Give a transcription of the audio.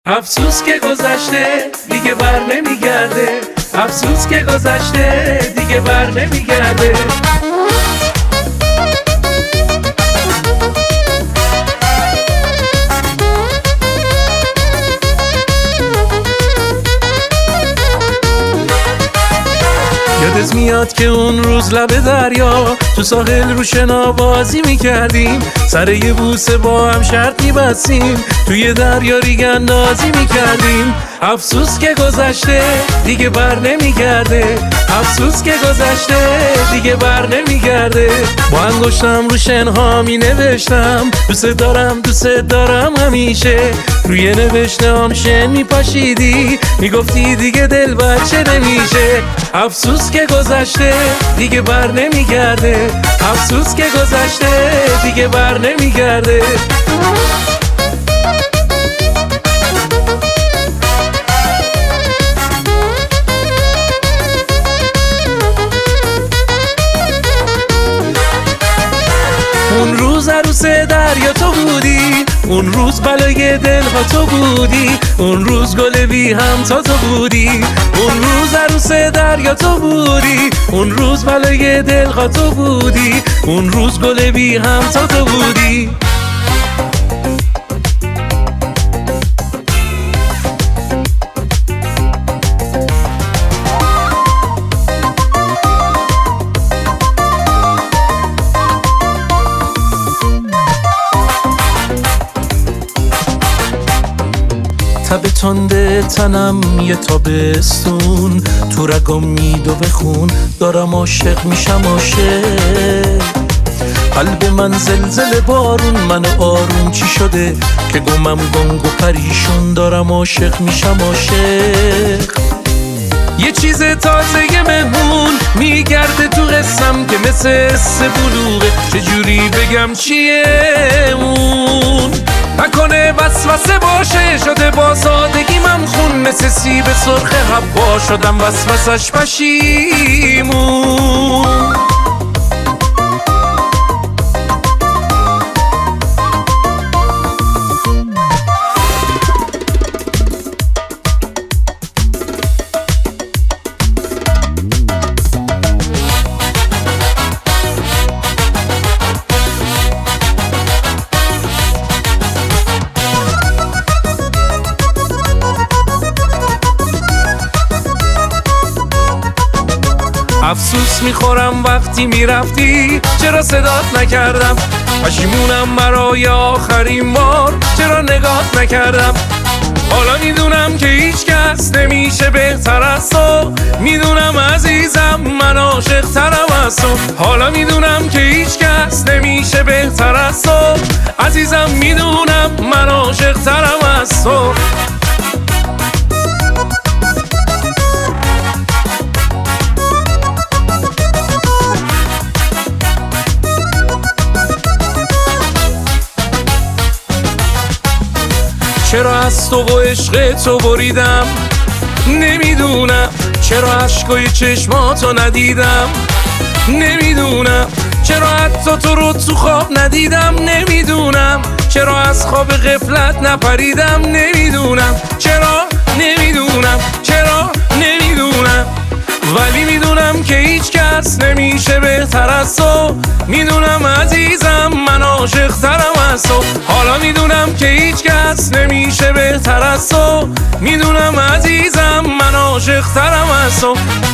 افسوس که گذشته دیگه بر نمیگرده، افسوس که گذشته دیگه بر نمیگرده. یادت میاد که اون روز لب دریا تو ساحل رو شنا بازی میکردیم، سر یه بوسه با هم شرط میبستیم، توی دریا ریگ اندازی میکردیم. افسوس که گذشته دیگه بر نمیگرده، افسوس که گذشته دیگه بر نمیگرده. با انگشتم رو شنها می نوشتم دوست دارم دوست دارم همیشه، روی نوشتم شن میپاشیدی میگفتی دیگه دل بچه نمیشه. افسوس که گذشته دیگه بر نمیگرده، افسوس که گذشته دیگه بر نمیگرده. اون روز عروس دریا تو بودی، اون روز بلای دلها تو بودی، اون روز گل بی همتا تو بودی، اون روز عروس دریا تو بودی، اون روز بلای دلها تو بودی، اون روز گل بی همتا تو بودی. تب تنده تنم یه تابستون تو رگم میدو بخون، دارم عاشق میشم عاشق. قلب من زلزله بارون، من آروم چی شده که گمم گنگ و پریشون، دارم عاشق میشم عاشق. یه چیز تازه مهمون میگرده تو قسم که مثل حس بلوغه، چجوری بگم چیه اون؟ نکنه وسوسه باشه شده با سادگی من خون، مثل سیب سرخ حبا شدم وسوسش پشیمون. افسوس میخورم وقتی میرفتی چرا صدات نکردم، پشیمونم برای آخرین بار چرا نگات نکردم. حالا میدونم که هیچ کس نمیشه بهتر از تو، میدونم عزیزم من عاشق ترم از تو. حالا میدونم که هیچ کس نمیشه بهتر از تو، عزیزم میدونم من عاشق ترم از تو. چرا از تو و عشق تو بریدم نمیدونم، چرا عشقای چشماتو ندیدم نمیدونم، چرا حتی تو رو تو خواب ندیدم نمیدونم، چرا از خواب غفلت نپریدم نمیدونم، چرا نمیدونم، چرا نمیدونم. ولی میدونم که هیچ کس نمیشه بهتر از تو، میدونم عزیزم من عاشق ترم از تو. حالا میدونم که هیچ کس نمیشه بهتر از تو، میدونم عزیزم من عاشق ترم از تو.